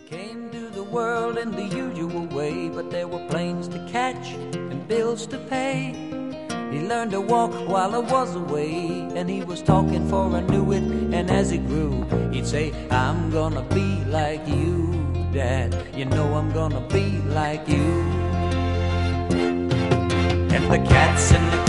Came to the world in the usual way, but there were planes to catch and bills to pay. He learned to walk while I was away, and he was talking for I knew it. And as he grew, he'd say, I'm gonna be like you, Dad. You know I'm gonna be like you. And the cats in the